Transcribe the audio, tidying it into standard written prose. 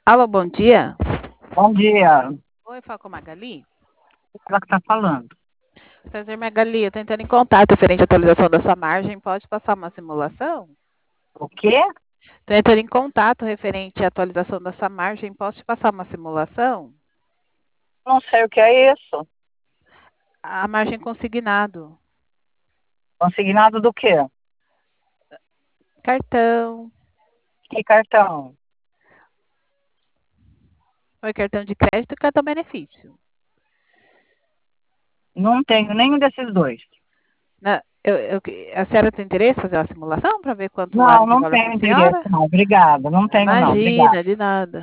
Alô, bom dia. Bom dia. Oi, fala com a Magali. Ela que está falando. Prazer, Magali. Eu estou entrando em contato referente à atualização da sua margem. Pode passar uma simulação? O quê? Estou entrando em contato referente à atualização da sua margem. Posso te passar uma simulação? Não sei o que é isso. A margem consignado. Consignado do quê? Cartão. Que cartão? Oi, cartão de crédito e cartão benefício. Não tenho nenhum desses dois. A senhora tem interesse em fazer uma simulação para ver quanto Não, anos de não valor para a tenho interesse, senhora? não. Obrigada. Não tenho, não. Obrigada. Imagina, de nada.